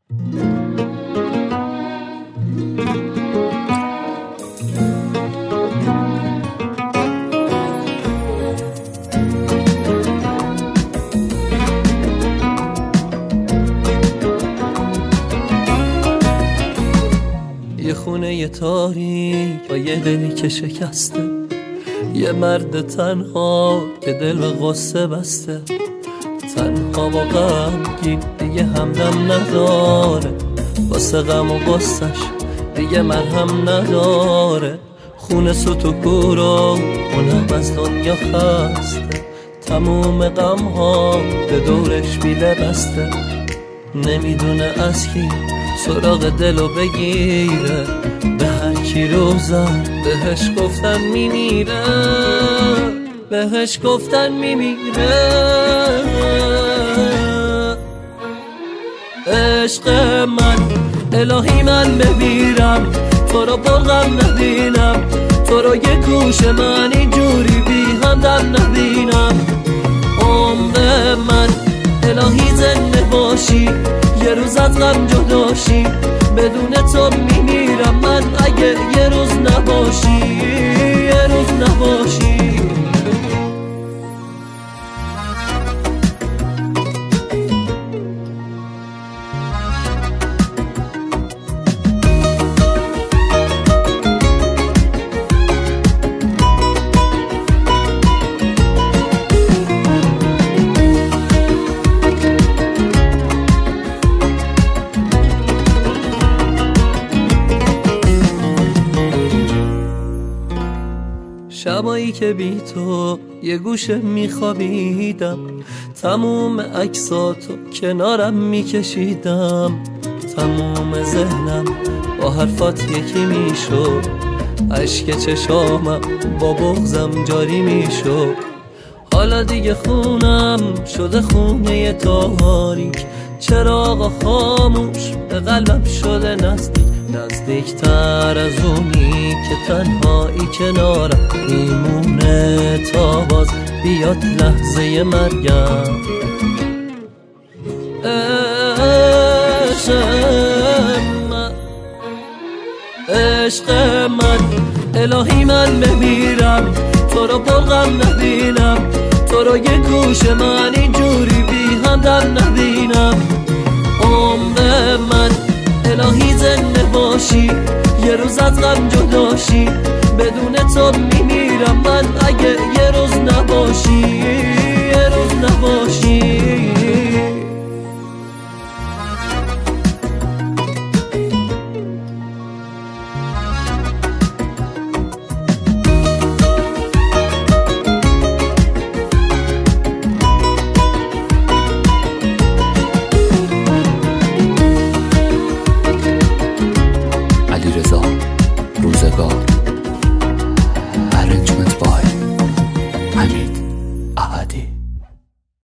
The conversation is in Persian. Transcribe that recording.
یه خونه یه تاریک با یه دلی که شکسته، یه مرد تنها که دل به غصه بسته، تنها با غمگین دیگه همدم نداره، واسه غم و غصش دیگه مرهم نداره. خونه سوت و کورو اونم از دنیا خسته، تموم غم ها به دورش بیله بسته، نمیدونه از کی سراغ دلو بگیره، به هر کی رو زد بهش گفتن میمیره، بهش گفتن میمیره. عشق من الهی من بمیرم، تو رو پرغم نبینم، تو رو یه گوش من اینجوری بی همدم نبینم. عمر من الهی زنده باشی، یه روز از غم جداشی، بدون تو میمیرم من اگه یه روز نباشی، یه روز نباشی. شبایی که بی تو یه گوشه میخوابیدم، تموم عکساتو کنارم میکشیدم، تموم ذهنم با حرفات یکی میشد، اشک چشامم با بغضم جاری میشد. حالا دیگه خونم شده خونه تاریک، چراغ خاموش به قلبم شده نزدیکتر از اونی که تنهایی کنارم میمونه تا باز بیاد لحظه مرگم. عشق من الهی من بمیرم، تو رو پرغم نبینم، تو رو یه گوش من اینجوری بی همدم نبینم. عمر من الهی زنده باشی، یه روز از غم جداشی، بدون تو میمیرم من اگه یه روز نباشی، یه روز نباشی. علیرضا روزگار.